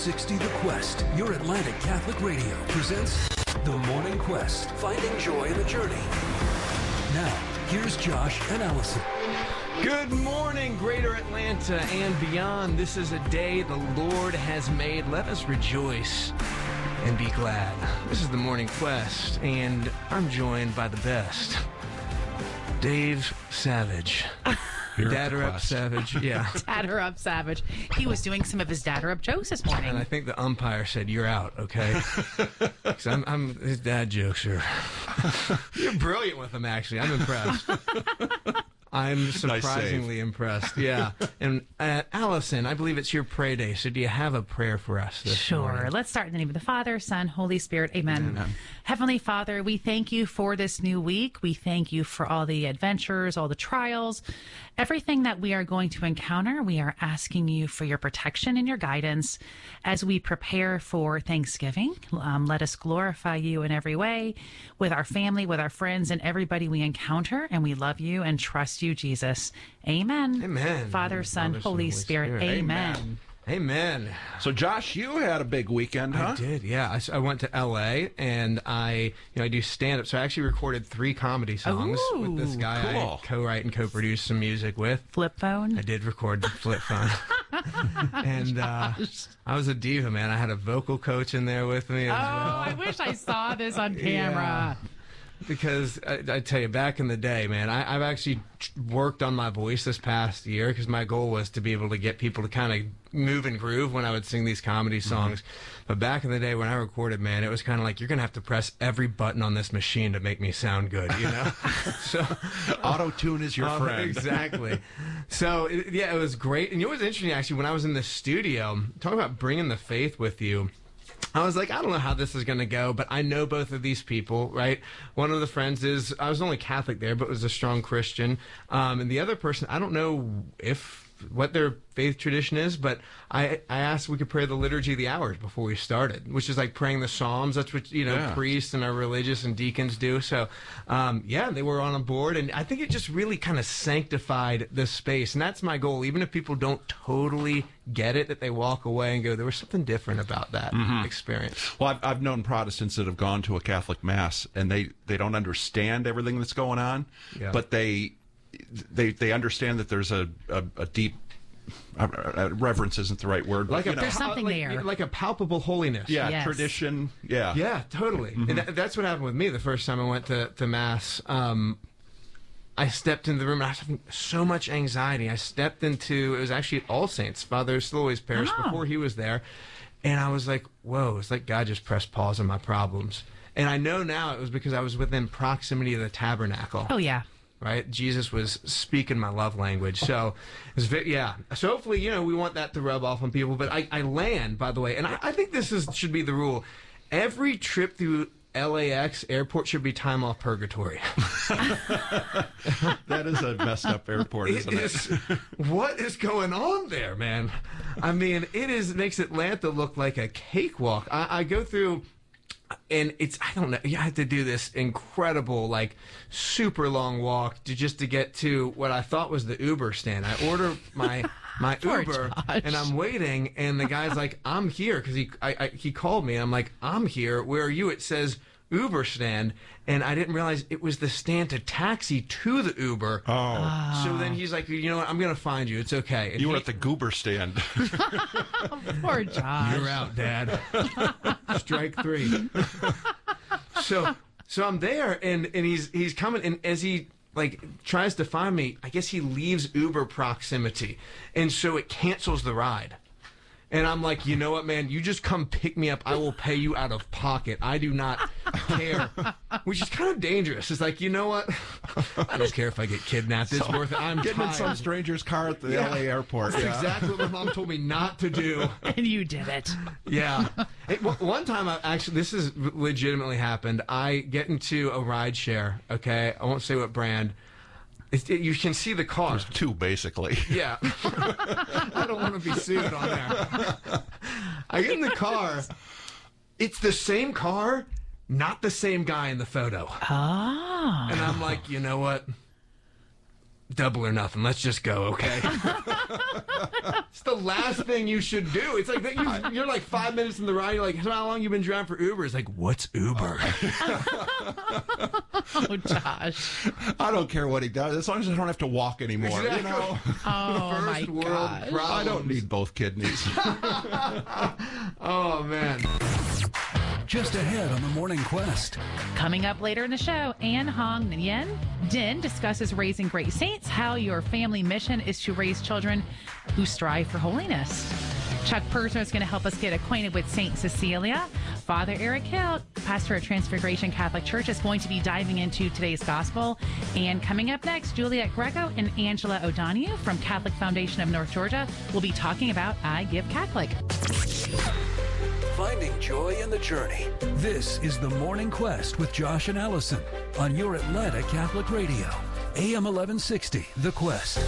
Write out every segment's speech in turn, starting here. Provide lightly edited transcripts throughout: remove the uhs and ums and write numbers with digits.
360 The Quest, your Atlantic Catholic Radio, presents The Morning Quest, finding joy in the journey. Now, here's Josh and Allison. Good morning, Greater Atlanta and beyond. This is a day the Lord has made. Let us rejoice and be glad. This is The Morning Quest, and I'm joined by the best, Dave Savage. Datter Up Savage, yeah. Datter Up Savage. He was doing some of his Datter Up jokes this morning. And I think the umpire said, "You're out, okay?" Because his dad jokes are... You're brilliant with them, actually. I'm impressed. I'm surprisingly impressed, yeah. And Allison, I believe it's your pray day, so do you have a prayer for us this morning? Sure. Let's start in the name of the Father, Son, Holy Spirit. Amen. Amen. Heavenly Father, we thank you for this new week. We thank you for all the adventures, all the trials, everything that we are going to encounter. We are asking you for your protection and your guidance as we prepare for Thanksgiving. Let us glorify you in every way with our family, with our friends, and everybody we encounter. And we love you and trust you, Jesus. Amen. Amen. Father, Son, Holy Spirit. Amen. Amen. So, Josh, you had a big weekend, huh? I did, yeah. I went to L.A., and I do stand-up. So I actually recorded 3 comedy songs with this guy I co-write and co-produce some music with. Flip phone? I did record the flip phone. And I was a diva, man. I had a vocal coach in there with me as well. I wish I saw this on camera. Yeah. Because I tell you, back in the day, man, I've actually worked on my voice this past year because my goal was to be able to get people to kind of move and groove when I would sing these comedy songs. But back in the day when I recorded, man, it was kind of like, you're going to have to press every button on this machine to make me sound good, you know? So auto-tune is your friend. Exactly. So, it was great. And it was interesting, actually, when I was in the studio, talking about bringing the faith with you, I was like, I don't know how this is going to go, but I know both of these people, right? One of the friends I was only Catholic there, but was a strong Christian. And the other person, I don't know what their faith tradition is, but I asked if we could pray the Liturgy of the Hours before we started, which is like praying the Psalms. That's what, priests and our religious and deacons do. So, they were on board, and I think it just really kind of sanctified the space. And that's my goal. Even if people don't totally get it, that they walk away and go, there was something different about that experience. Well, I've known Protestants that have gone to a Catholic Mass, and they don't understand everything that's going on, but they understand that there's a deep reverence isn't the right word. Like there's something there. Like a palpable holiness. Yeah, yes. Tradition. Yeah. Yeah, totally. And that's what happened with me the first time I went to Mass. I stepped into the room and I was having so much anxiety. I stepped into, it was actually at All Saints, Father Slowy's parish, before he was there. And I was like, whoa, it's like God just pressed pause on my problems. And I know now it was because I was within proximity of the tabernacle. Oh, yeah. Right? Jesus was speaking my love language. So, So hopefully, we want that to rub off on people. But I land, by the way, and I think this should be the rule. Every trip through LAX airport should be time off purgatory. That is a messed up airport, isn't it? What is going on there, man? I mean, makes Atlanta look like a cakewalk. I go through... And I don't know, you had to do this incredible, like, super long walk to get to what I thought was the Uber stand. I order my Uber, and I'm waiting, and the guy's like, I'm here, because he called me, and I'm like, I'm here, where are you? It says Uber stand, and I didn't realize it was the stand to taxi to the Uber. Oh. So then he's like, you know what, I'm going to find you, it's okay. And you were at the Goober stand. Poor Josh. You're out, Dad. Strike 3. So I'm there, and he's coming, and as he tries to find me, I guess he leaves Uber proximity, and so it cancels the ride. And I'm like, you know what, man? You just come pick me up. I will pay you out of pocket. I do not care. Which is kind of dangerous. It's like, you know what? I don't care if I get kidnapped. It's worth it. I'm getting tired. in some stranger's car at the LA airport. That's exactly what my mom told me not to do. And you did it. Yeah. One time, this has legitimately happened. I get into a ride share, okay? I won't say what brand. You can see the car. There's 2, basically. Yeah. I don't want to be sued on there. I get in the car. It's the same car, not the same guy in the photo. Ah. And I'm like, you know what? double or nothing. Let's just go, okay? It's the last thing you should do. It's like that you're like 5 minutes in the ride. You're like, how long you been driving for Uber? It's like, what's Uber? Oh, Josh. I don't care what he does, as long as I don't have to walk anymore. Exactly. You know? Oh, my gosh. I don't need both kidneys. Oh, man. Just ahead on the Morning Quest. Coming up later in the show, Ann Hong Nguyen Din discusses raising great saints, how your family mission is to raise children who strive for holiness. Chuck Persner is going to help us get acquainted with Saint Cecilia. Father Eric Hill, pastor at Transfiguration Catholic Church, is going to be diving into today's gospel. And coming up next, Juliet Greco and Angela O'Donoghue from Catholic Foundation of North Georgia will be talking about I Give Catholic. Finding joy in the journey. This is the Morning Quest with Josh and Allison on your Atlanta Catholic Radio. AM 1160, The Quest.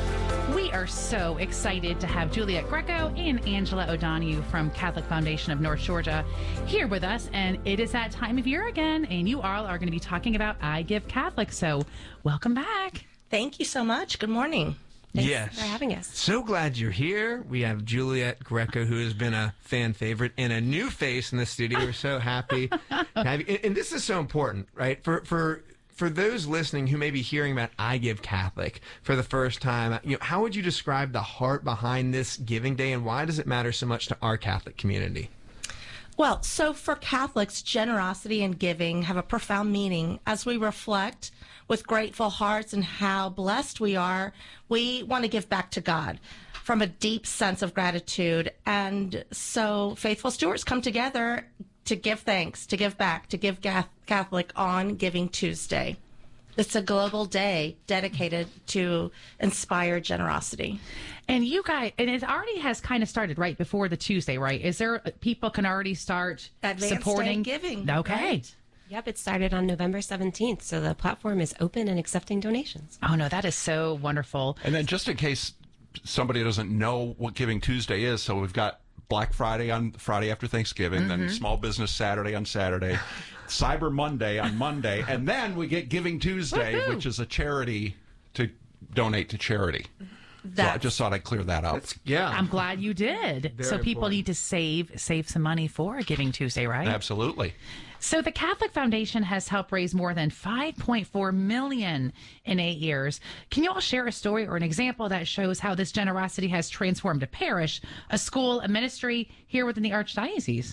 We are so excited to have Juliet Greco and Angela O'Donoghue from Catholic Foundation of North Georgia here with us. And it is that time of year again, and you all are going to be talking about I Give Catholic. So welcome back. Thank you so much. Good morning. Thanks for having us. So glad you're here. We have Juliet Greco, who has been a fan favorite, and a new face in the studio. We're so happy to have you. And this is so important, right? For those listening who may be hearing about I Give Catholic for the first time, how would you describe the heart behind this giving day, and why does it matter so much to our Catholic community? Well, so for Catholics, generosity and giving have a profound meaning. As we reflect with grateful hearts and how blessed we are, we want to give back to God from a deep sense of gratitude. And so faithful stewards come together to give thanks, to give back, to give Catholic on Giving Tuesday. It's a global day dedicated to inspire generosity. And you guys, and it already has kind of started right before the Tuesday, right? Is there, people can already start Advanced supporting Day giving? Okay. Right. Yep, it started on November 17th, so the platform is open and accepting donations. Oh, no, that is so wonderful. And then just in case somebody doesn't know what Giving Tuesday is, so we've got Black Friday on Friday after Thanksgiving, then Small Business Saturday on Saturday, Cyber Monday on Monday, and then we get Giving Tuesday, Woo-hoo! which is a charity to donate to charity. So I just thought I'd clear that up. Yeah. I'm glad you did. Very so people important. need to save some money for Giving Tuesday, right? Absolutely. So the Catholic Foundation has helped raise more than $5.4 million in 8 years. Can you all share a story or an example that shows how this generosity has transformed a parish, a school, a ministry here within the Archdiocese?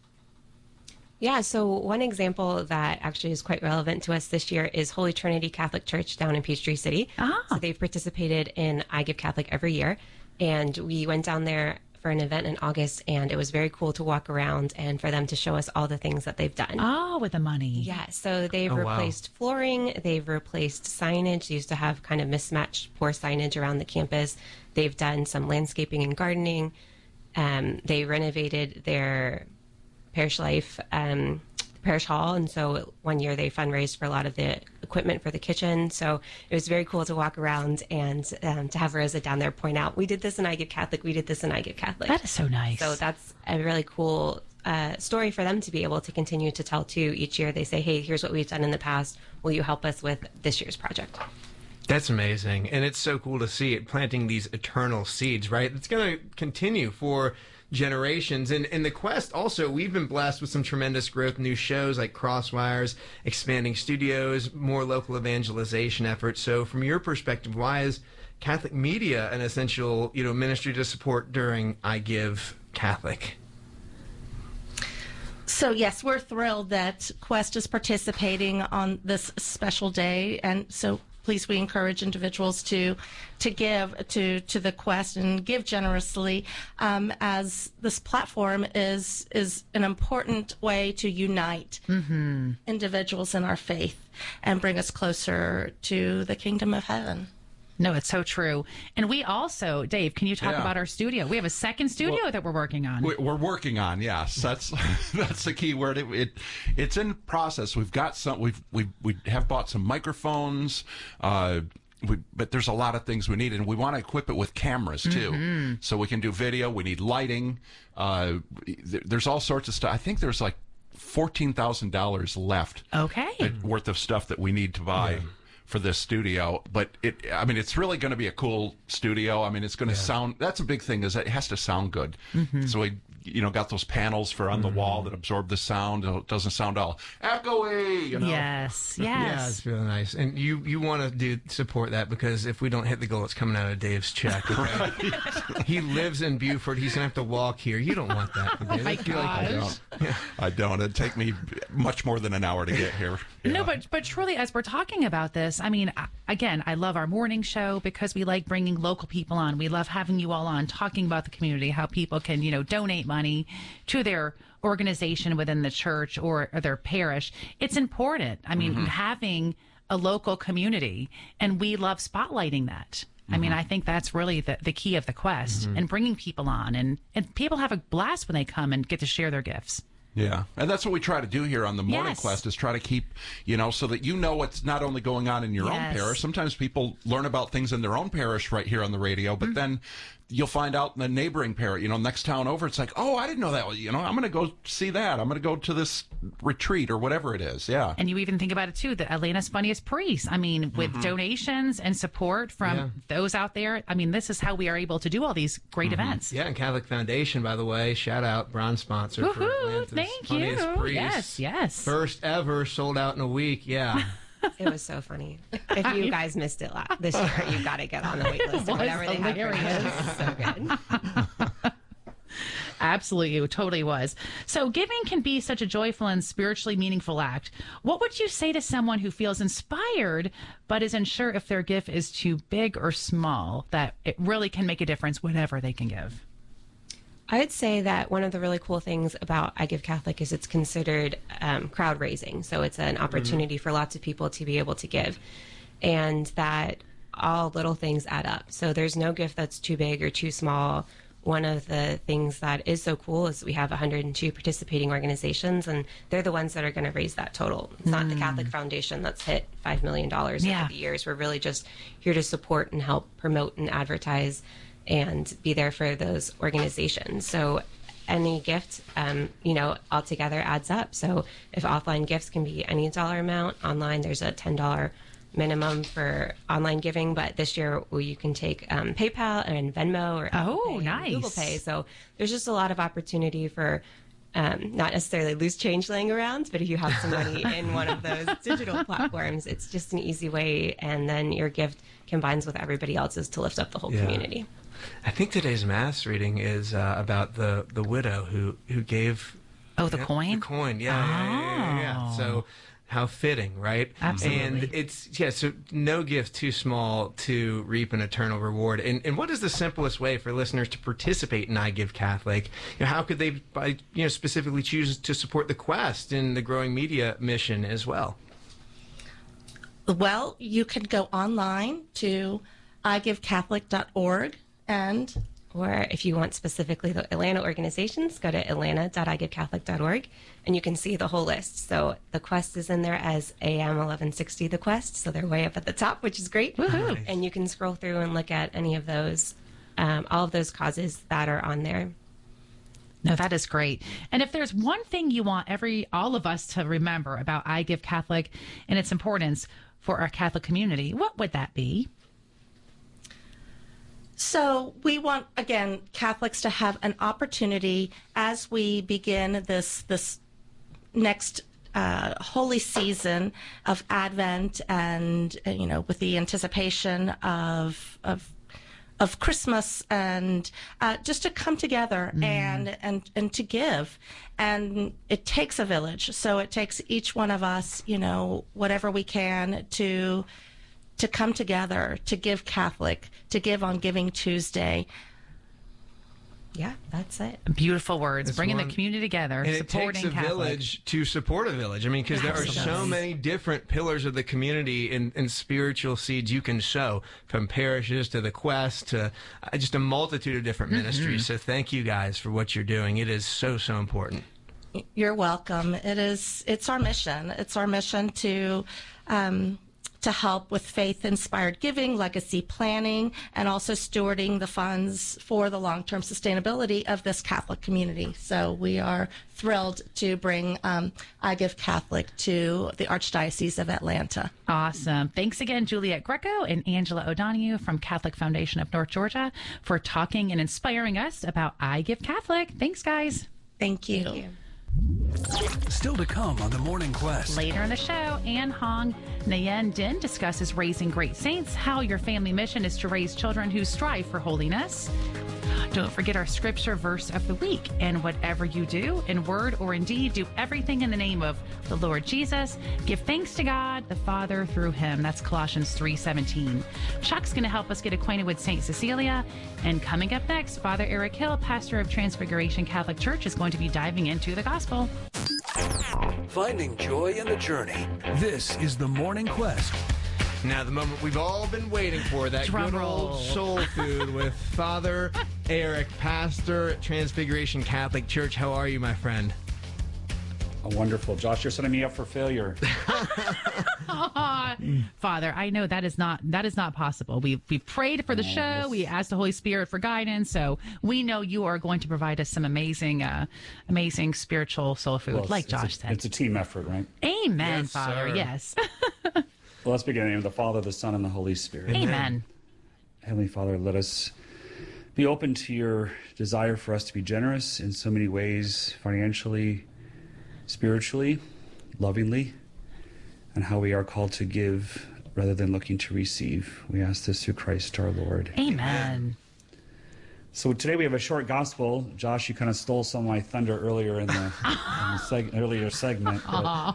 Yeah, so one example that actually is quite relevant to us this year is Holy Trinity Catholic Church down in Peachtree City. Ah. So they've participated in I Give Catholic every year, and we went down there for an event in August, and it was very cool to walk around and for them to show us all the things that they've done. Oh, with the money. Yeah, so they've Oh, wow. replaced flooring, they've replaced signage. They used to have kind of mismatched poor signage around the campus. They've done some landscaping and gardening. They renovated their parish life, parish hall, and so one year they fundraised for a lot of the equipment for the kitchen. So it was very cool to walk around and to have Rosa down there point out, we did this in I Give Catholic, we did this in I Give Catholic. That is so nice. So that's a really cool story for them to be able to continue to tell too. Each year they say, hey, here's what we've done in the past. Will you help us with this year's project? That's amazing. And it's so cool to see it planting these eternal seeds, right? It's going to continue for generations. And in the Quest also, we've been blessed with some tremendous growth, new shows like Crosswires, expanding studios, more local evangelization efforts. So from your perspective, why is Catholic media an essential, ministry to support during I Give Catholic? So yes, we're thrilled that Quest is participating on this special day, and so please, we encourage individuals to give to the Quest and give generously, as this platform is an important way to unite individuals in our faith and bring us closer to the kingdom of heaven. No, it's so true. And we also, Dave, can you talk Yeah. about our studio? We have a second studio that we're working on. We're working on, yes. That's the key word. It's in process. We've got some. We have bought some microphones. But there's a lot of things we need, and we want to equip it with cameras too, so we can do video. We need lighting. There's all sorts of stuff. I think there's like $14,000 left. Okay. Worth of stuff that we need to buy. for this studio, but it's really going to be a cool studio. I mean, it's going to sound, that's a big thing, is that it has to sound good. So we, got those panels for on the wall that absorb the sound. It doesn't sound all echoey, Yes. Yeah, it's really nice. And you want to support that, because if we don't hit the goal, it's coming out of Dave's check. Okay? He lives in Beaufort. He's going to have to walk here. You don't want that. Oh my gosh. I don't. It'd take me much more than an hour to get here. Yeah. No, but truly, as we're talking about this, I mean, again, I love our morning show because we like bringing local people on. We love having you all on, talking about the community, how people can, donate money to their organization within the church or their parish. It's important. I mean, having a local community, and we love spotlighting that. I mean, I think that's really the key of the quest, and bringing people on, and people have a blast when they come and get to share their gifts. Yeah, and that's what we try to do here on the Morning Quest, is try to keep, so that what's not only going on in your own parish. Sometimes people learn about things in their own parish right here on the radio, but then you'll find out in the neighboring parish, next town over, it's like, oh, I didn't know that. I'm going to go see that. I'm going to go to this retreat or whatever it is. Yeah. And you even think about it, too, the Atlanta's Funniest Priests. I mean, with donations and support from those out there, I mean, this is how we are able to do all these great events. Yeah, and Catholic Foundation, by the way, shout out, bronze sponsor for Atlanta's Funniest Priests. Yes. First ever, sold out in a week. Yeah. It was so funny. If you guys missed it this year, you've got to get on the wait list or whatever they have. So good. Absolutely, it totally was. So giving can be such a joyful and spiritually meaningful act. What would you say to someone who feels inspired but isn't sure if their gift is too big or small, that it really can make a difference whatever they can give? I would say that one of the really cool things about I Give Catholic is it's considered crowd raising. So it's an opportunity for lots of people to be able to give, and that all little things add up. So there's no gift that's too big or too small. One of the things that is so cool is we have 102 participating organizations, and they're the ones that are going to raise that total. It's not the Catholic Foundation that's hit $5 million over the years. We're really just here to support and help promote and advertise and be there for those organizations. So any gift, altogether adds up. So if offline gifts can be any dollar amount, online there's a $10 minimum for online giving, but this year you can take PayPal and Venmo or Apple Pay and Google Pay. So there's just a lot of opportunity for not necessarily loose change laying around, but if you have some money in one of those digital platforms, it's just an easy way, and then your gift combines with everybody else's to lift up the whole community. I think today's Mass reading is about the widow who gave... Oh, the coin? The coin, yeah. So how fitting, right? Absolutely. And so no gift too small to reap an eternal reward. And what is the simplest way for listeners to participate in I Give Catholic? How could they specifically choose to support the Quest and the growing media mission as well? Well, you can go online to igivecatholic.org, or if you want specifically the Atlanta organizations, go to atlanta.igivecatholic.org, and you can see the whole list. So the Quest is in there as AM 1160 The Quest, so they're way up at the top, which is great. Woohoo. And you can scroll through and look at any of those, all of those causes that are on there. No, that is great. And if there's one thing you want all of us to remember about I Give Catholic and its importance for our Catholic community, what would that be? So we want, again, Catholics to have an opportunity as we begin this next holy season of Advent, and with the anticipation of Christmas, and just to come together and to give. And it takes a village, so it takes each one of us, whatever we can to come together, to give Catholic, to give on Giving Tuesday. Yeah, that's it. Beautiful words. Bringing the community together, and supporting it takes a Catholic. village to support a village. I mean, because there are so many different pillars of the community and spiritual seeds you can sow, from parishes to the Quest to just a multitude of different ministries. So thank you guys for what you're doing. It is so important. You're welcome. It's our mission. It's our mission to to help with faith-inspired giving, legacy planning, and also stewarding the funds for the long-term sustainability of this Catholic community. So we are thrilled to bring I Give Catholic to the Archdiocese of Atlanta. Awesome. Thanks again, Juliet Greco and Angela O'Donoghue from Catholic Foundation of North Georgia, for talking and inspiring us about I Give Catholic. Thanks, guys. Thank you. Thank you. Still to come on The Morning Quest. Later in the show, Ann Hong Nguyen Din discusses raising great saints, how your family mission is to raise children who strive for holiness. Don't forget our scripture verse of the week. And whatever you do, in word or in deed, do everything in the name of the Lord Jesus. Give thanks to God, the Father, through him. That's Colossians 3:17. Chuck's going to help us get acquainted with St. Cecilia. And coming up next, Father Eric Hill, pastor of Transfiguration Catholic Church, is going to be diving into the gospel. Finding joy in the journey. This is The Morning Quest. Now, the moment we've all been waiting for, that Drum good roll. old soul food with Father Eric, pastor at Transfiguration Catholic Church. How are you, my friend? Oh, wonderful. Josh, you're setting me up for failure. Father, I know that is not possible. We prayed for the show. We asked the Holy Spirit for guidance. So we know you are going to provide us some amazing spiritual soul food, Well, like Josh said. It's a team effort, right? Amen, Yes, Father. sir. Yes. Well, let's begin in the name of the Father, the Son, and the Holy Spirit. Amen. Heavenly Father, let us be open to your desire for us to be generous in so many ways, financially, spiritually, lovingly, and how we are called to give rather than looking to receive. We ask this through Christ our Lord. Amen. So today we have a short gospel. Josh, you kind of stole some of my thunder earlier in the, earlier segment. But,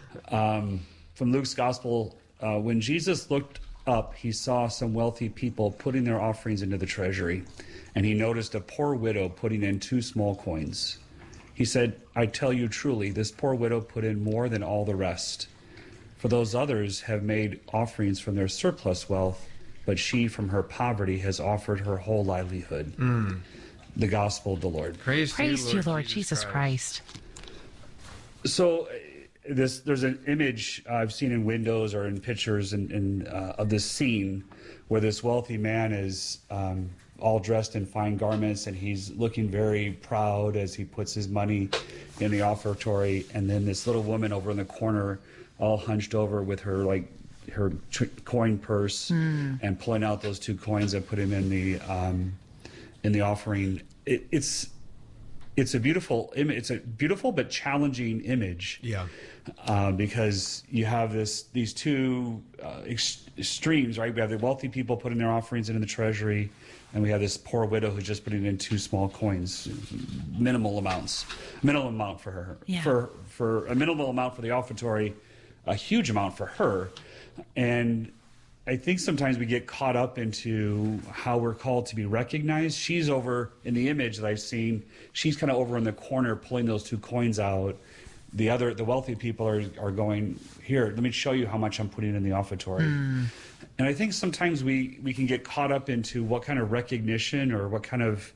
from Luke's gospel, when Jesus looked up, he saw some wealthy people putting their offerings into the treasury, and he noticed a poor widow putting in 2 small coins. He said, "I tell you truly, this poor widow put in more than all the rest. For those others have made offerings from their surplus wealth, but she from her poverty has offered her whole livelihood." The gospel of the Lord. Praise to you, Lord Jesus Christ. So there's an image I've seen in windows or in pictures of this scene where this wealthy man is all dressed in fine garments, and he's looking very proud as he puts his money in the offertory, and then this little woman over in the corner all hunched over with her coin purse and pulling out those 2 coins and putting them in the offering. It's a beautiful image. It's a beautiful but challenging image. Yeah. Because you have these 2 extremes, right? We have the wealthy people putting their offerings into the treasury, and we have this poor widow who's just putting in 2 small coins, minimal amount for her. Yeah. For a minimal amount for the offertory, a huge amount for her. And I think sometimes we get caught up into how we're called to be recognized. She's over in the image that I've seen. She's kind of over in the corner pulling those 2 coins out. The wealthy people are going, "Here, let me show you how much I'm putting in the offertory." And I think sometimes we can get caught up into what kind of recognition or what kind of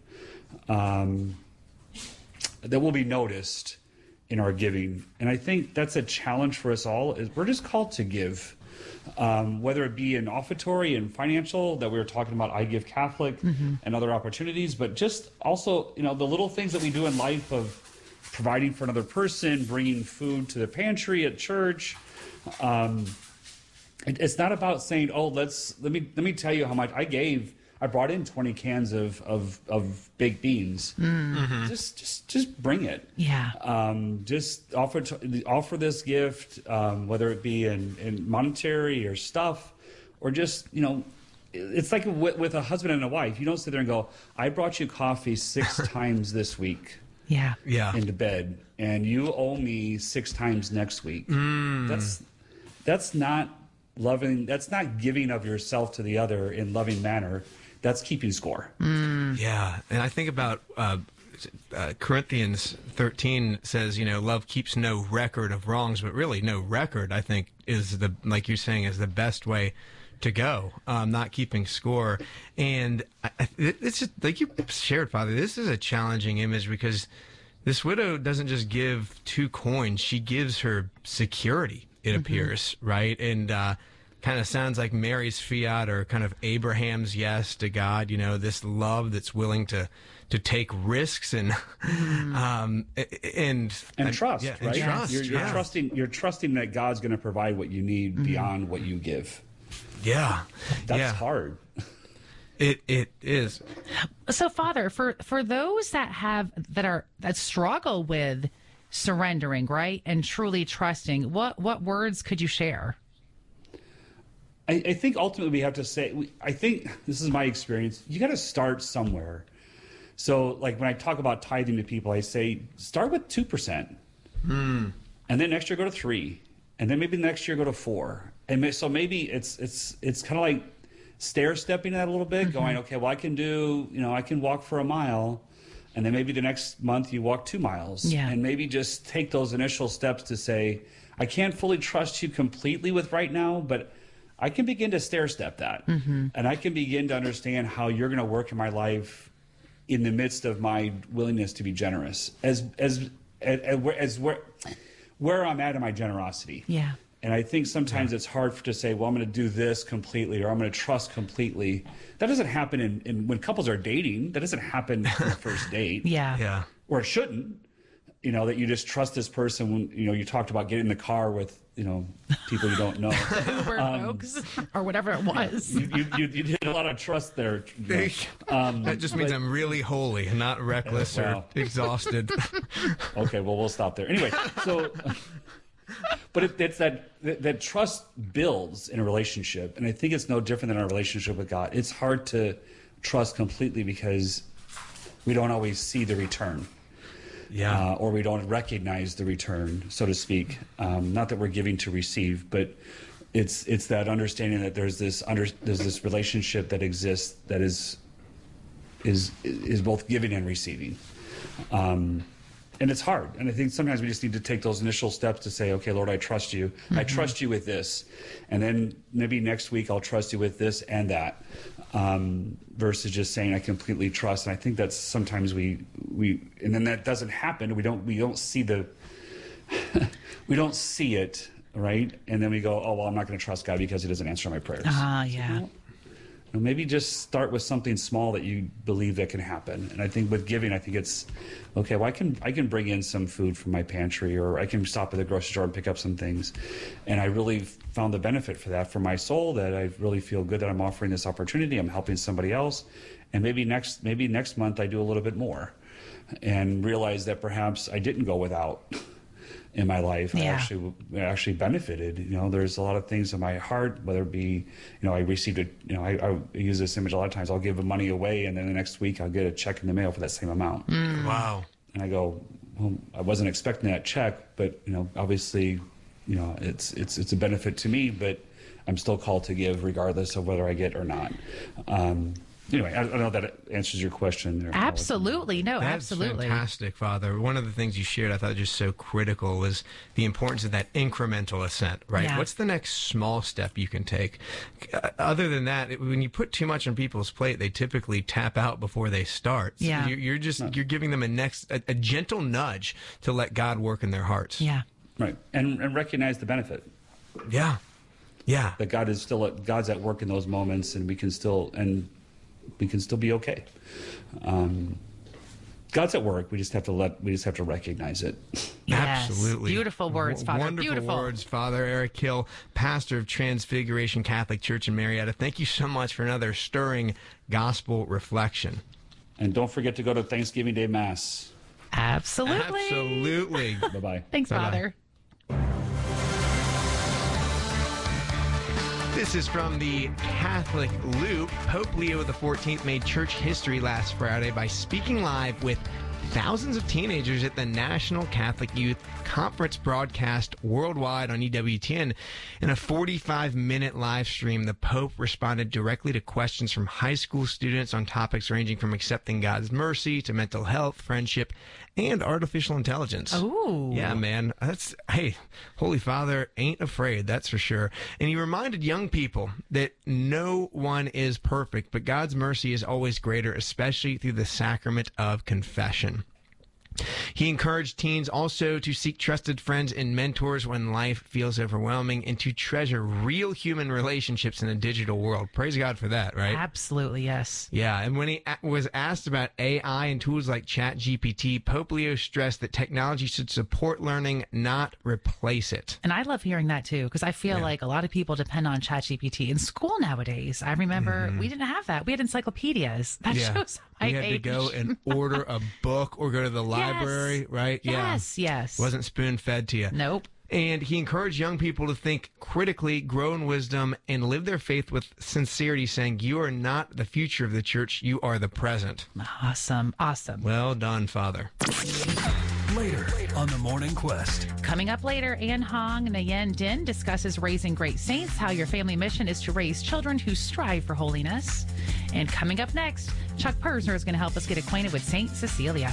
that will be noticed in our giving. And I think that's a challenge for us all. Is we're just called to give. Whether it be in offertory and financial that we were talking about, I Give Catholic and other opportunities, but just also, the little things that we do in life of providing for another person, bringing food to the pantry at church. It's not about saying, "Oh, let me tell you how much I gave. I brought in 20 cans of baked beans." Just bring it. Yeah. Just offer this gift, whether it be in monetary or stuff, or just it's like with a husband and a wife. You don't sit there and go, "I brought you coffee 6 times this week." Yeah. Yeah. Into bed, and you owe me 6 times next week. That's not loving. That's not giving of yourself to the other in loving manner. That's keeping score. Yeah, and I think about Corinthians 13 says, love keeps no record of wrongs, but really no record, I think, is like you're saying, is the best way to go, not keeping score. And it's just like you shared, Father, this is a challenging image because this widow doesn't just give 2 coins, she gives her security, it appears, right? And kind of sounds like Mary's fiat or kind of Abraham's yes to God, this love that's willing to take risks and trust, yeah, right? And trust. You're trusting that God's going to provide what you need beyond what you give. Yeah. That's hard. It is. So, Father, for those that struggle with surrendering, right, and truly trusting, what words could you share? I think ultimately we have to say, I think this is my experience, you got to start somewhere. So, like when I talk about tithing to people, I say, start with 2%. And then next year go to 3%. And then maybe the next year go to 4%. And so maybe it's kind of like stair-stepping that a little bit, going, okay, well, I can walk for a mile. And then maybe the next month you walk 2 miles. Yeah. And maybe just take those initial steps to say, I can't fully trust you completely with right now, but I can begin to stair-step that. And I can begin to understand how you're going to work in my life in the midst of my willingness to be generous, as where I'm at in my generosity. Yeah. And I think sometimes it's hard to say, well, I'm going to do this completely, or I'm going to trust completely. That doesn't happen when couples are dating. That doesn't happen on the first date. Yeah. Or it shouldn't. That you just trust this person when, you talked about getting in the car with, people you don't know. Uber folks, or whatever it was. You did a lot of trust there. That just means I'm really holy, not reckless or exhausted. Okay, well, we'll stop there. Anyway, so, but it's that trust builds in a relationship, and I think it's no different than our relationship with God. It's hard to trust completely because we don't always see the return. Yeah. Or we don't recognize the return, so to speak. Not that we're giving to receive, but it's that understanding that there's this relationship that exists that is both giving and receiving. And it's hard. And I think sometimes we just need to take those initial steps to say, okay, Lord, I trust you. I trust you with this. And then maybe next week I'll trust you with this and that. Versus just saying I completely trust. And I think that's sometimes we and then that doesn't happen. We don't see we don't see it, right? And then we go, oh, well, I'm not going to trust God because he doesn't answer my prayers. Yeah. Maybe just start with something small that you believe that can happen. And I think with giving, I think it's okay. Well, I can bring in some food from my pantry, or I can stop at the grocery store and pick up some things. And I really found the benefit for that for my soul. That I really feel good that I'm offering this opportunity. I'm helping somebody else, and maybe next month I do a little bit more, and realize that perhaps I didn't go without. In my life, Yeah. I actually benefited. There's a lot of things in my heart, whether it be, I received it. I use this image a lot of times. I'll give the money away, and then the next week I'll get a check in the mail for that same amount. Wow. And I go, well, I wasn't expecting that check, but obviously, it's a benefit to me, but I'm still called to give regardless of whether I get or not. Anyway, I don't know if that answers your question there. Absolutely. No, That's absolutely. fantastic, Father. One of the things you shared I thought just so critical was the importance of that incremental ascent, right? Yeah. What's the next small step you can take? Other than that, when you put too much on people's plate, they typically tap out before they start. So Yeah. you're giving them a gentle nudge to let God work in their hearts. Yeah. Right. And recognize the benefit. Yeah. Yeah. That God's at work in those moments, and we can still be okay. God's at work. We just have to recognize it. Yes. Absolutely. Beautiful words, Father. Wonderful Beautiful words, Father Eric Hill, pastor of Transfiguration Catholic Church in Marietta. Thank you so much for another stirring gospel reflection. And don't forget to go to Thanksgiving Day Mass. Absolutely. Absolutely. Bye-bye. Thanks, Bye-bye. Father. This is from the Catholic Loop. Pope Leo XIV made church history last Friday by speaking live with thousands of teenagers at the National Catholic Youth Conference broadcast worldwide on EWTN. In a 45-minute live stream, the Pope responded directly to questions from high school students on topics ranging from accepting God's mercy to mental health, friendship, and artificial intelligence. Ooh. Yeah, man. Hey, Holy Father ain't afraid, that's for sure. And he reminded young people that no one is perfect, but God's mercy is always greater, especially through the sacrament of confession. He encouraged teens also to seek trusted friends and mentors when life feels overwhelming and to treasure real human relationships in a digital world. Praise God for that, right? Absolutely, yes. Yeah, and when he was asked about AI and tools like ChatGPT, Pope Leo stressed that technology should support learning, not replace it. And I love hearing that too, because I feel like a lot of people depend on ChatGPT in school nowadays. I remember we didn't have that. We had encyclopedias. That shows my age. You had to go and order a book or go to the library, right? Yes. Wasn't spoon-fed to you. Nope. And he encouraged young people to think critically, grow in wisdom, and live their faith with sincerity, saying, you are not the future of the church, you are the present. Awesome. Well done, Father. Later on The Morning Quest. Coming up later, Ann Hong Nguyen Din discusses raising great saints, how your family mission is to raise children who strive for holiness. And coming up next, Chuck Persner is going to help us get acquainted with Saint Cecilia.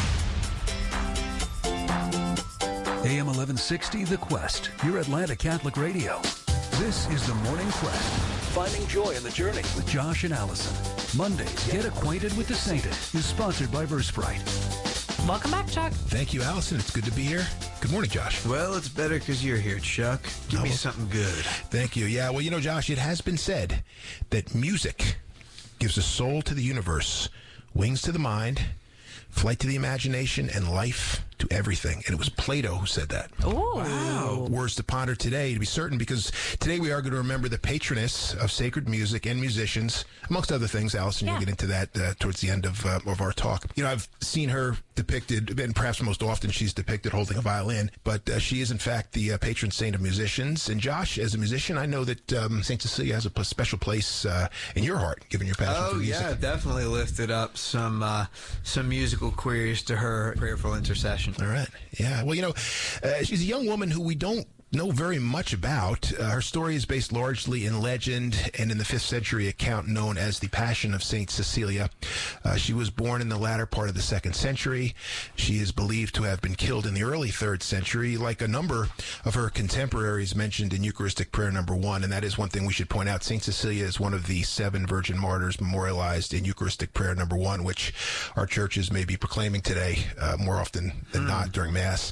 AM 1160, The Quest, your Atlanta Catholic Radio. This is The Morning Quest, finding joy in the journey with Josh and Allison. Mondays, Get Acquainted with the Sainted is sponsored by Versprite. Welcome back, Chuck. Thank you, Allison. It's good to be here. Good morning, Josh. Well, it's better because you're here, Chuck. Give me something good. Thank you. Yeah, well, Josh, it has been said that music gives a soul to the universe, wings to the mind, flight to the imagination, and life to everything. And it was Plato who said that. Oh, wow. Words to ponder today, to be certain, because today we are going to remember the patroness of sacred music and musicians, amongst other things. Allison, you'll get into that towards the end of our talk. I've seen her depicted, and perhaps most often she's depicted holding a violin, but she is in fact the patron saint of musicians. And Josh, as a musician, I know that St. Cecilia has a special place in your heart, given your passion for music. Oh, yeah, definitely lifted up some musical queries to her prayerful intercession. All right. Yeah. Well, she's a young woman who we don't know very much about. Her story is based largely in legend and in the 5th century account known as the Passion of St. Cecilia. She was born in the latter part of the 2nd century. She is believed to have been killed in the early 3rd century, like a number of her contemporaries mentioned in Eucharistic Prayer number 1. And that is one thing we should point out. St. Cecilia is one of the 7 virgin martyrs memorialized in Eucharistic Prayer number 1, which our churches may be proclaiming today more often than not during Mass.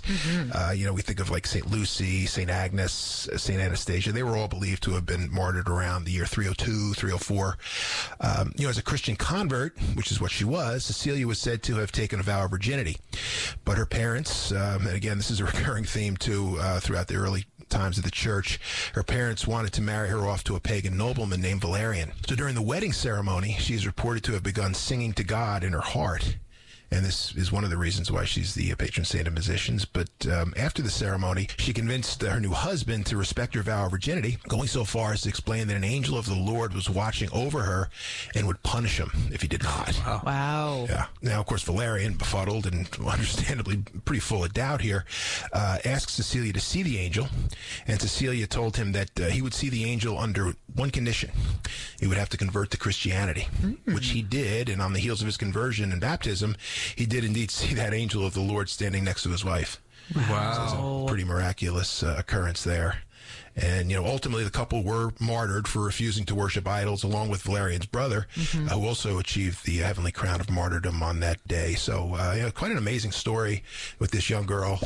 We think of like St. Lucy, St. Agnes, St. Anastasia. They were all believed to have been martyred around the year 302, 304. As a Christian convert, which is what she was, Cecilia was said to have taken a vow of virginity. But her parents, and again, this is a recurring theme too throughout the early times of the church, her parents wanted to marry her off to a pagan nobleman named Valerian. So during the wedding ceremony, she is reported to have begun singing to God in her heart. And this is one of the reasons why she's the patron saint of musicians. But after the ceremony, she convinced her new husband to respect her vow of virginity, going so far as to explain that an angel of the Lord was watching over her and would punish him if he did not. Wow. Yeah. Now, of course, Valerian, befuddled and understandably pretty full of doubt here, asked Cecilia to see the angel. And Cecilia told him that he would see the angel under one condition. He would have to convert to Christianity, which he did. And on the heels of his conversion and baptism, he did indeed see that angel of the Lord standing next to his wife. Wow. So it's a pretty miraculous occurrence there. And, ultimately the couple were martyred for refusing to worship idols, along with Valerian's brother, who also achieved the heavenly crown of martyrdom on that day. So, quite an amazing story with this young girl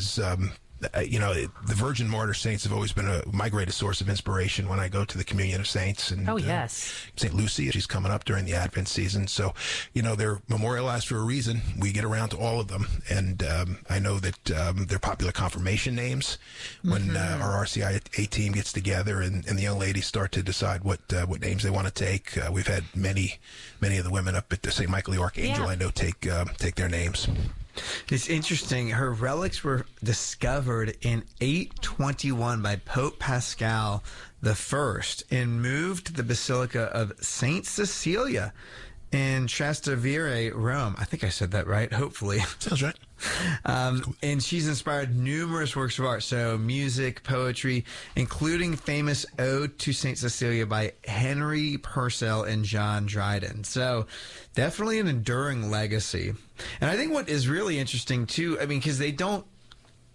the Virgin Martyr Saints have always been my greatest source of inspiration when I go to the Communion of Saints. And St. Lucy, she's coming up during the Advent season. So, they're memorialized for a reason. We get around to all of them. And I know that they're popular confirmation names when our RCIA team gets together and the young ladies start to decide what names they want to take. We've had many of the women up at the St. Michael the Archangel, I know, take their names. It's interesting. Her relics were discovered in 821 by Pope Pascal I and moved to the Basilica of St. Cecilia in Trastevere, Rome. I think I said that right, hopefully. Sounds right. And she's inspired numerous works of art, so music, poetry, including famous Ode to St. Cecilia by Henry Purcell and John Dryden. So definitely an enduring legacy. And I think what is really interesting, too, because they don't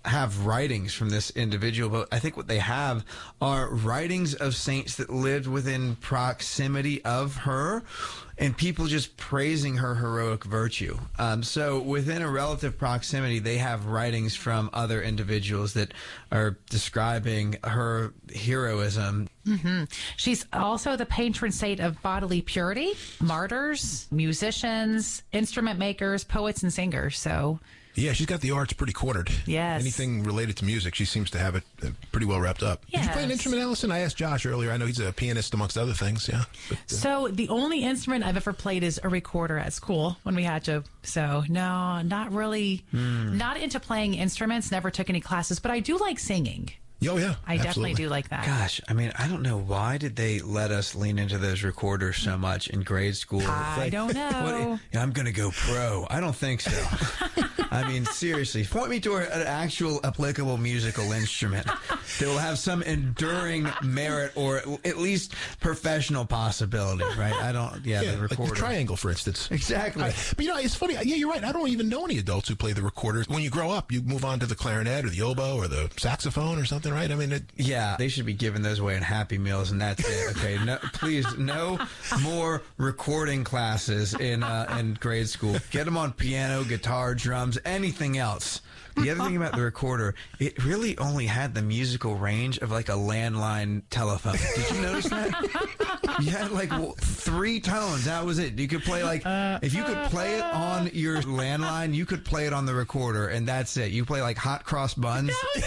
have writings from this individual, but I think what they have are writings of saints that lived within proximity of her, and people just praising her heroic virtue. So within a relative proximity, they have writings from other individuals that are describing her heroism. Mm-hmm. She's also the patron saint of bodily purity, martyrs, musicians, instrument makers, poets, and singers. So... yeah, she's got the arts pretty cornered. Yes. Anything related to music, she seems to have it pretty well wrapped up. Yes. Did you play an instrument, Allison? I asked Josh earlier. I know he's a pianist amongst other things, yeah. But, so the only instrument I've ever played is a recorder at school when we had to. So no, not really. Not into playing instruments, never took any classes, but I do like singing. oh, yeah. I definitely do like that. Gosh, I mean, I don't know, why did they let us lean into those recorders so much in grade school? I don't know. I'm going to go pro. I don't think so. I mean, seriously, point me to an actual applicable musical instrument that will have some enduring merit or at least professional possibility, right? The recorder. Like the triangle, for instance. Exactly. But, it's funny. Yeah, you're right. I don't even know any adults who play the recorders. When you grow up, you move on to the clarinet or the oboe or the saxophone or something, right? I mean, yeah, they should be giving those away in Happy Meals, and that's it. Okay, no, please, no more recording classes in grade school. Get them on piano, guitar, drums, anything else. The other thing about the recorder, it really only had the musical range of like a landline telephone. Did you notice that? You had like 3 tones. That was it. You could play if you could play it on your landline, you could play it on the recorder, and that's it. You play like Hot Cross Buns.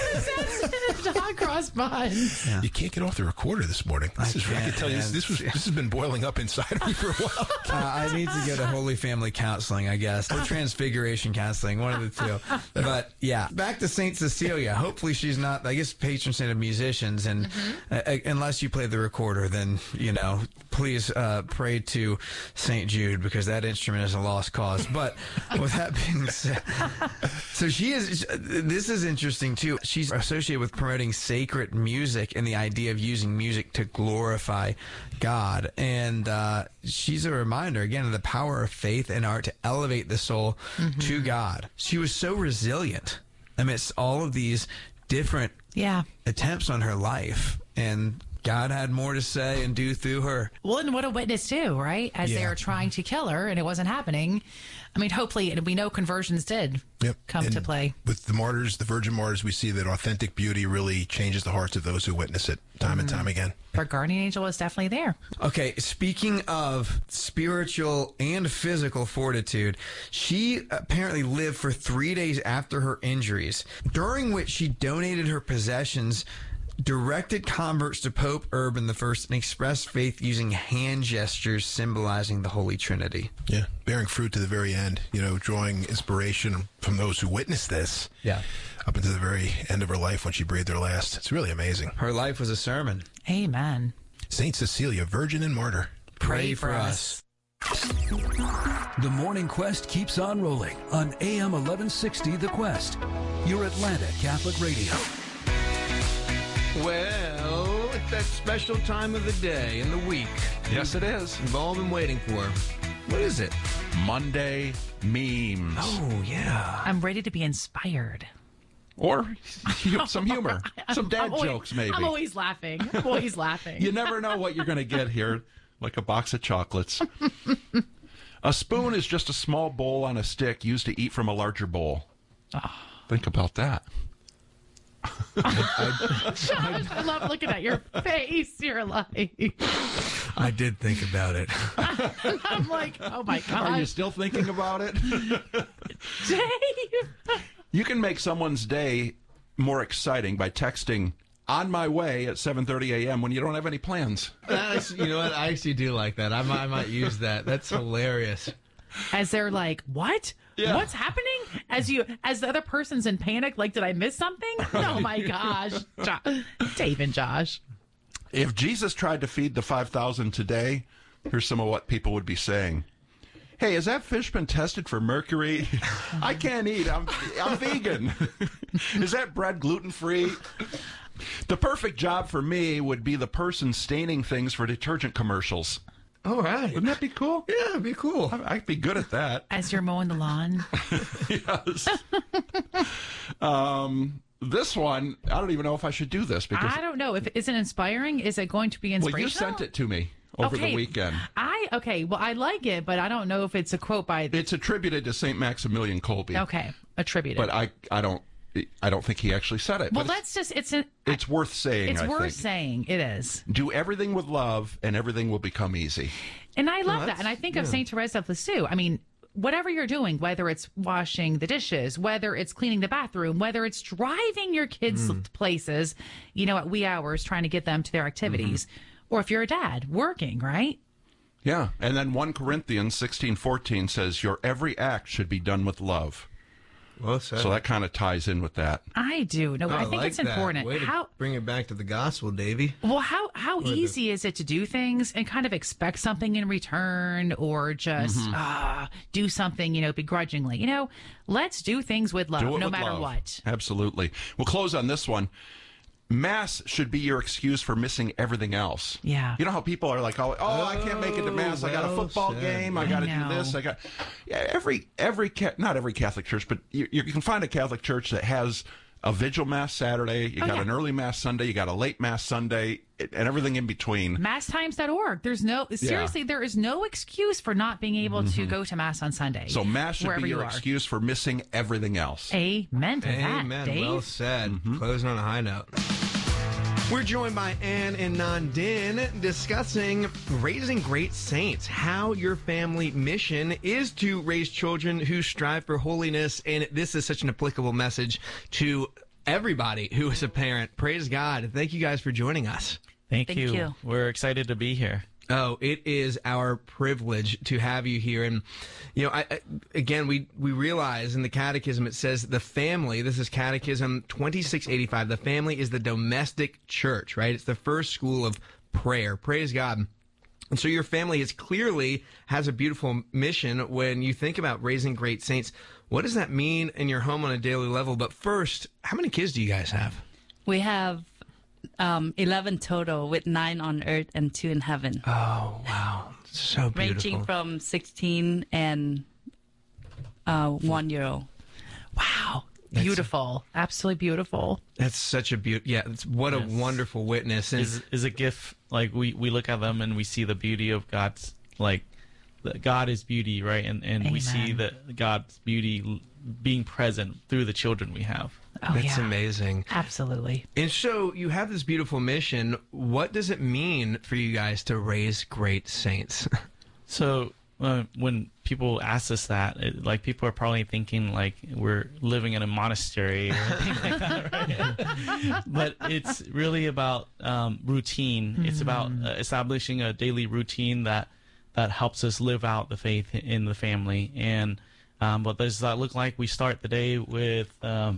Hot Cross Buns. Yeah. You can't get off the recorder this morning. I can tell you, this has been boiling up inside of me for a while. I need to go to Holy Family Counseling, I guess, or Transfiguration Counseling, one of the two. But yeah, back to Saint Cecilia. Hopefully she's not, I guess, patron saint of musicians, and unless you play the recorder, then please pray to Saint Jude, because that instrument is a lost cause. But with that being said, so this is interesting too. She's associated with promoting sacred music and the idea of using music to glorify God. And she's a reminder, again, of the power of faith and art to elevate the soul to God. She was so resilient amidst all of these different attempts on her life. And God had more to say and do through her. Well, and what a witness too, right? As they were trying to kill her and it wasn't happening. I mean, hopefully, and we know conversions did come to play. With the martyrs, the virgin martyrs, we see that authentic beauty really changes the hearts of those who witness it time and time again. Her guardian angel was definitely there. Okay, speaking of spiritual and physical fortitude, she apparently lived for 3 days after her injuries, during which she donated her possessions, directed converts to Pope Urban I, and expressed faith using hand gestures symbolizing the Holy Trinity. Yeah, bearing fruit to the very end, drawing inspiration from those who witnessed this. Yeah. Up into the very end of her life when she breathed her last. It's really amazing. Her life was a sermon. Amen. Saint Cecilia, virgin and martyr. Pray for us. The Morning Quest keeps on rolling on AM 1160 The Quest, your Atlanta Catholic Radio. Well, it's that special time of the day and the week. Yes, it is. We've all been waiting for. What is it? Monday memes. Oh, yeah. I'm ready to be inspired. Or some humor. Some dad jokes, maybe. I'm always laughing. You never know what you're going to get here, like a box of chocolates. A spoon is just a small bowl on a stick used to eat from a larger bowl. Oh. Think about that. I love looking at your face. You're like... I did think about it. I'm like, oh my God. Are you still thinking about it? Dave! You can make someone's day more exciting by texting "on my way" at 7:30 a.m. when you don't have any plans. You know what? I actually do like that. I might use that. That's hilarious. As they're like, what? Yeah. What's happening? As the other person's in panic, like, did I miss something? Oh my gosh. Dave and Josh. If Jesus tried to feed the 5,000 today, here's some of what people would be saying. Hey, has that fish been tested for mercury? I can't eat. I'm vegan. Is that bread gluten-free? The perfect job for me would be the person staining things for detergent commercials. All right. Wouldn't that be cool? Yeah, it'd be cool. I'd be good at that. As you're mowing the lawn. Yes. this one, I don't even know if I should do this because I don't know. If is it inspiring? Is it going to be inspirational? Well, you sent it to me over the weekend. Well, I like it, but I don't know if it's a quote by. It's attributed to St. Maximilian Kolbe. Okay, attributed. But I don't think he actually said it. Well, but it's worth saying. It's worth saying. It is. Do everything with love, and everything will become easy. And I love that. And I think of Saint Therese of Lisieux. I mean, whatever you're doing, whether it's washing the dishes, whether it's cleaning the bathroom, whether it's driving your kids places, at wee hours trying to get them to their activities, or if you're a dad working, right? Yeah. And then 1 Corinthians 16:14 says, your every act should be done with love. Well said. So that kind of ties in with that. I do. No, I think like it's important. Way to bring it back to the gospel, Davey. Well, how easy is it to do things and kind of expect something in return, or just do something, begrudgingly? Let's do things with love, no matter what. Absolutely. We'll close on this one. Mass should be your excuse for missing everything else. Yeah. You know how people are like, I can't make it to Mass. I got a football game. I got to do this. Not every Catholic church, but you can find a Catholic church that has a vigil Mass Saturday. You got an early Mass Sunday. You got a late Mass Sunday, and everything in between. Masstimes.org. There is no excuse for not being able to go to Mass on Sunday. So Mass should be your excuse for missing everything else. Amen to that, Dave. Well said. Closing on a high note. We're joined by Ann and Nandin discussing raising great saints, how your family mission is to raise children who strive for holiness. And this is such an applicable message to everybody who is a parent. Praise God. Thank you guys for joining us. Thank you. We're excited to be here. Oh, it is our privilege to have you here. And, again, we realize in the Catechism, it says the family, this is Catechism 2685, the family is the domestic church, right? It's the first school of prayer. Praise God. And so your family has a beautiful mission when you think about raising great saints. What does that mean in your home on a daily level? But first, how many kids do you guys have? We have 11 total, with 9 on earth and 2 in heaven. Oh, wow. So beautiful. Ranging from 16 and 1-year-old. Wow. Beautiful. Absolutely beautiful. That's such a beauty. Yeah, what a wonderful witness. And is a gift. Like we look at them and we see the beauty of God's, God is beauty, right? And we see that God's beauty being present through the children we have. Oh, that's amazing. Absolutely. And so you have this beautiful mission. What does it mean for you guys to raise great saints? So when people ask us that, people are probably thinking like we're living in a monastery or anything like that, right? But it's really about routine. It's about establishing a daily routine that helps us live out the faith in the family. And what does that look like? We start the day with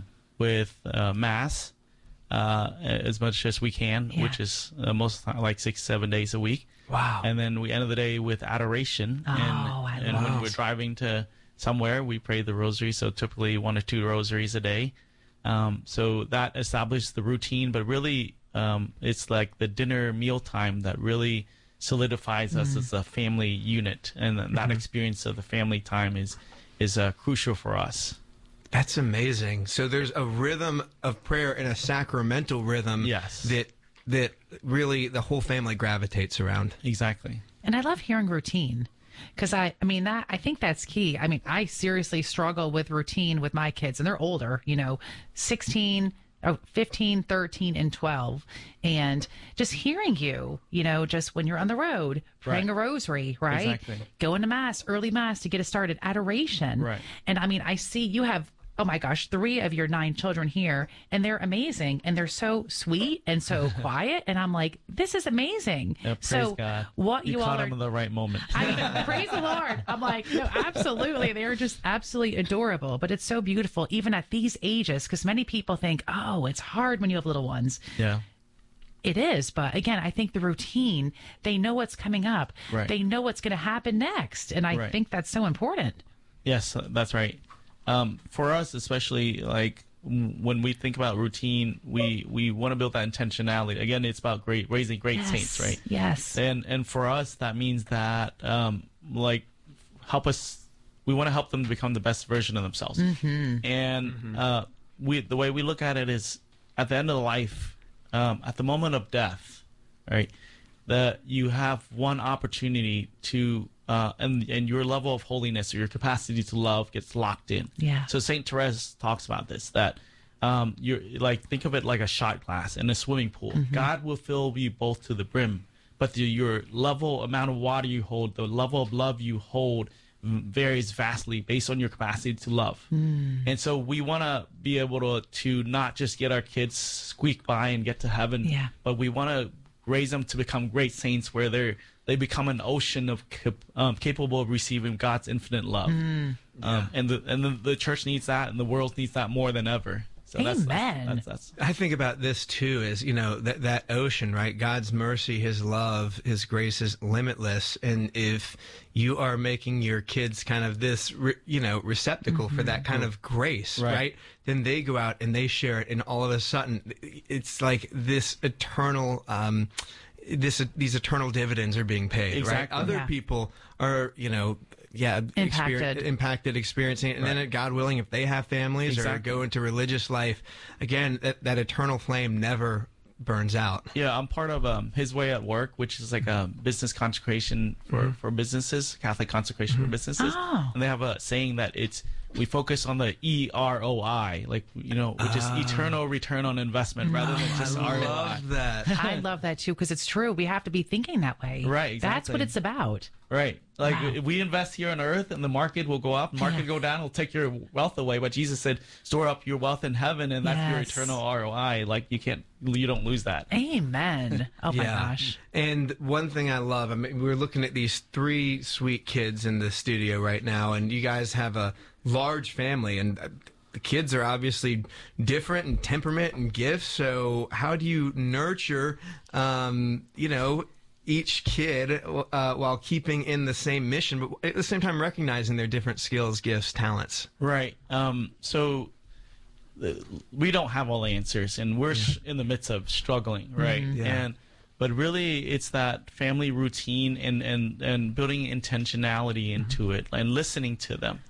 Mass as much as we can, which is most like 6-7 days a week. Wow. And then we end the day with adoration. And when we're driving to somewhere, we pray the rosary. So typically 1 or 2 rosaries a day. So that establishes the routine, but really it's like the dinner meal time that really solidifies us as a family unit. And that experience of the family time is crucial for us. That's amazing. So there's a rhythm of prayer and a sacramental rhythm that really the whole family gravitates around. Exactly. And I love hearing routine, because I think that's key. I mean, I seriously struggle with routine with my kids, and they're older, 16, 15, 13, and 12. And just hearing you, just when you're on the road, praying a rosary, right? Exactly. Going to Mass, early Mass to get us started, adoration. Right. And I mean, I see you have, oh my gosh, 3 of your 9 children here, and they're amazing, and they're so sweet and so quiet, and I'm like, this is amazing. Yeah, praise God. What you caught all them in the right moment. Praise the Lord. I'm like, no, absolutely. They're just absolutely adorable, but it's so beautiful, even at these ages, because many people think, oh, it's hard when you have little ones. Yeah. It is, but again, I think the routine, they know what's coming up. Right. They know what's going to happen next, and I think that's so important. Yes, that's right. For us, especially, like when we think about routine, we want to build that intentionality. Again, it's about raising great saints, right? Yes. And for us, that means that help us. We want to help them become the best version of themselves. And the way we look at it is at the end of life, at the moment of death, right? That you have one opportunity to, and your level of holiness or your capacity to love gets locked in. Yeah. So Saint Therese talks about this, that you're like, think of it like a shot glass in a swimming pool. God will fill you both to the brim, but your level amount of water you hold, the level of love you hold, varies vastly based on your capacity to love. And so we want to be able to not just get our kids squeak by and get to heaven, but we want to raise them to become great saints where they become an ocean of capable of receiving God's infinite love. And the church needs that, and the world needs that more than ever. So Amen. That's I think about this too, is, that ocean, right? God's mercy, his love, his grace is limitless. And if you are making your kids kind of this, receptacle for that kind of grace, right? Then they go out and they share it, and all of a sudden it's like this eternal, these eternal dividends are being paid, right? Other people are, impacted, experiencing it, and then God willing, if they have families or go into religious life, again, that eternal flame never burns out. Yeah, I'm part of His Way at Work, which is like a business consecration for businesses, Catholic consecration for businesses, and they have a saying that we focus on the EROI, which is eternal return on investment, rather than just ROI. I love that. I love that too, because it's true. We have to be thinking that way. Right, exactly. That's what it's about. Right. If we invest here on earth and the market will go up, the market will go down, it'll take your wealth away. But Jesus said, store up your wealth in heaven, and that's your eternal ROI. You don't lose that. Amen. Oh my gosh. And one thing I love, we're looking at these 3 sweet kids in the studio right now, and you guys have a large family, and the kids are obviously different in temperament and gifts. So how do you nurture, each kid while keeping in the same mission, but at the same time recognizing their different skills, gifts, talents? Right. So we don't have all the answers, and we're in the midst of struggling, right? But really, it's that family routine and building intentionality into it and listening to them.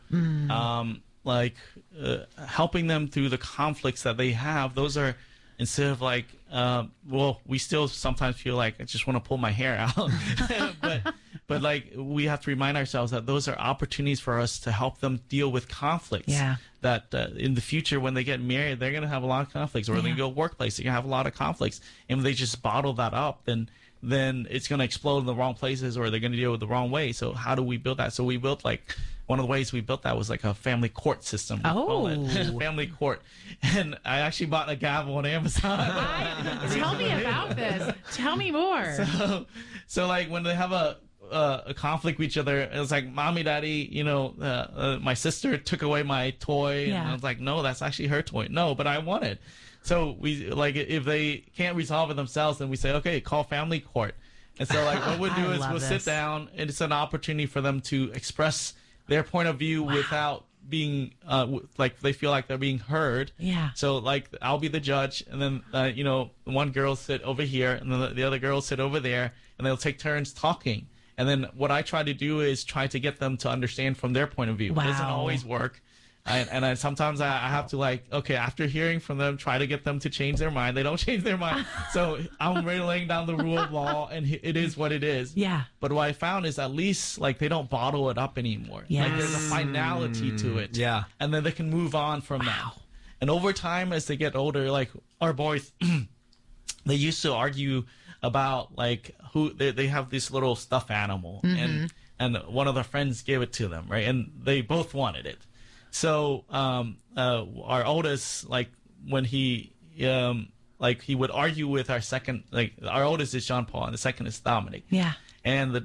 Helping them through the conflicts that they have. Those are, instead of we still sometimes feel like I just want to pull my hair out. but we have to remind ourselves that those are opportunities for us to help them deal with conflicts. That in the future, when they get married, they're going to have a lot of conflicts, or when they go workplace, they're going to have a lot of conflicts. And if they just bottle that up, then it's going to explode in the wrong places, or they're going to deal with the wrong way. So how do we build that? So we built one of the ways we built that was like a family court system. Family court. And I actually bought a gavel on Amazon. Tell me about this. Tell me more. So when they have a conflict with each other, it's like, mommy, daddy, my sister took away my toy. And I was like, no, that's actually her toy. No, but I want it. So we, if they can't resolve it themselves, then we say, okay, call family court. And so what we'll do is we'll sit down, and it's an opportunity for them to express their point of view without being they feel like they're being heard. So I'll be the judge, and then one girl sit over here, and then the other girl sit over there, and they'll take turns talking. And then what I try to do is try to get them to understand from their point of view. It doesn't always work. And sometimes I have to after hearing from them, try to get them to change their mind. They don't change their mind. So I'm really laying down the rule of law, and it is what it is. But what I found is at least they don't bottle it up anymore. There's a finality to it. And then they can move on from that. And over time, as they get older, our boys, they used to argue about who they have this little stuffed animal, and one of their friends gave it to them, right? And they both wanted it. So our oldest, when he would argue with our second, our oldest is John Paul, and the second is Dominic. And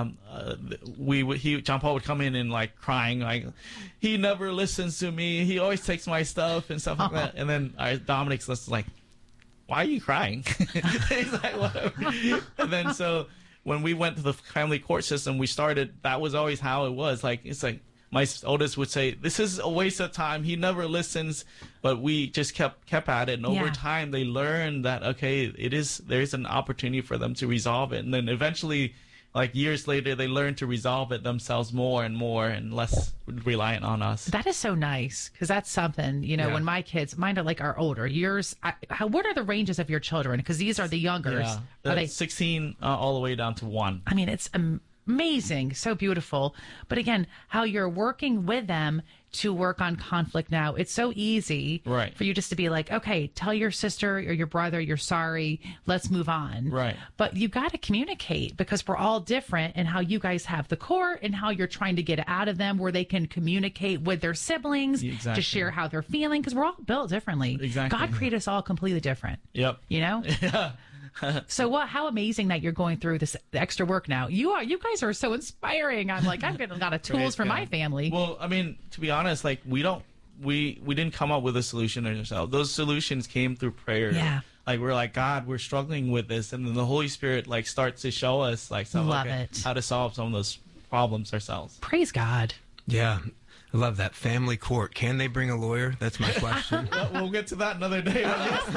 John Paul would come in and crying, he never listens to me. He always takes my stuff and stuff like that. And then our Dominic's why are you crying? He's like, whatever. And then so when we went to the family court system, that was always how it was. My oldest would say, this is a waste of time. He never listens. But we just kept at it. And over time, they learned that, there is an opportunity for them to resolve it. And then eventually, like years later, they learn to resolve it themselves more and more and less reliant on us. That is so nice, because that's something, when my kids, mine are older. Yours, what are the ranges of your children? Because these are the youngers. Yeah, Are they 16 all the way down to 1. I mean, it's amazing, so beautiful. But again, how you're working with them to work on conflict now. It's so easy for you just to be like, okay, tell your sister or your brother you're sorry, let's move on. Right. But you got to communicate, because we're all different in how you guys have the core and how you're trying to get it out of them, where they can communicate with their siblings to share how they're feeling, because we're all built differently. Exactly. God created us all completely different. Yep. Yeah. So how amazing that you're going through this extra work now. You guys are so inspiring. I'm like, I'm getting a lot of tools for my family. Well, I mean, to be honest, like we didn't come up with a solution ourselves. Those solutions came through prayer. Yeah. Like we're like, God, we're struggling with this, and then the Holy Spirit like starts to show us like how to solve some of those problems ourselves. Praise God. Yeah. I love that. Family court. Can they bring a lawyer? That's my question. We'll get to that another day.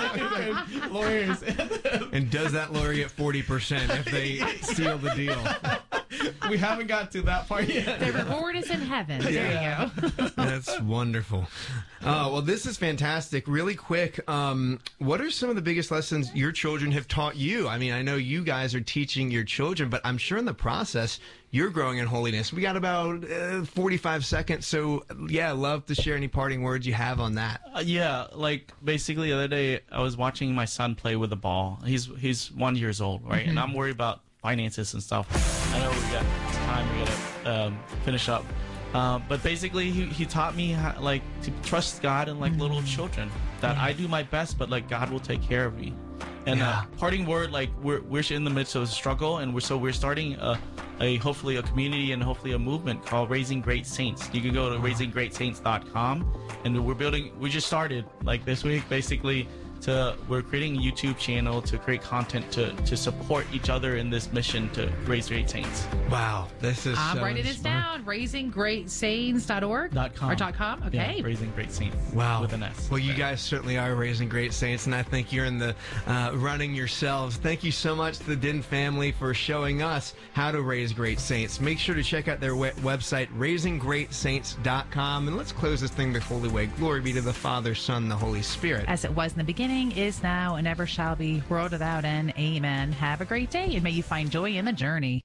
Lawyers. And does that lawyer get 40% if they seal the deal? We haven't got to that part yet. The reward is in heaven. There you go. That's wonderful. Well, this is fantastic. Really quick, what are some of the biggest lessons your children have taught you? I mean, I know you guys are teaching your children, but I'm sure in the process you're growing in holiness. We got about 45 seconds, so yeah, love to share any parting words you have on that. Yeah, like basically the other day I was watching my son play with a ball. He's 1 year old, right? And I'm worried about finances and stuff. I know we got time. We gotta finish up. But basically, he taught me how, like, to trust God and like little children. That I do my best, but like God will take care of me. And parting word, like we're in the midst of a struggle, and we're starting hopefully a community and hopefully a movement called Raising Great Saints. You can go to raisinggreatsaints.com, and we just started like this week basically. We're creating a YouTube channel to create content to support each other in this mission to raise great saints. Wow, this is I'm writing this down. RaisingGreatSaints.org .com. or .com. Okay. Yeah, Raising Great Saints. Wow. With an S. Well, you guys certainly are raising great saints, and I think you're in the running yourselves. Thank you so much to the Din family for showing us how to raise great saints. Make sure to check out their website, RaisingGreatSaints.com, and let's close this thing the holy way. Glory be to the Father, Son, the Holy Spirit. As it was in the beginning, is now, and ever shall be, world without end. Amen. Have a great day, and may you find joy in the journey.